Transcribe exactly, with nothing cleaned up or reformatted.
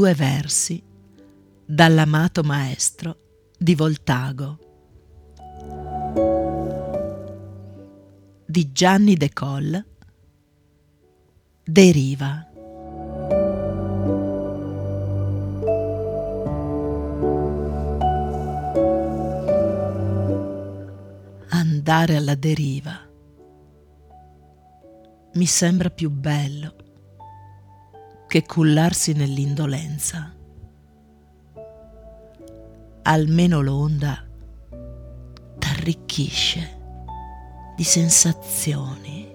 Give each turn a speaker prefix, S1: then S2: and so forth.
S1: Due versi dall'amato maestro di Voltago di Gianni De Coll. Deriva. Andare alla deriva mi sembra più bello che cullarsi nell'indolenza. Almeno l'onda t'arricchisce di sensazioni.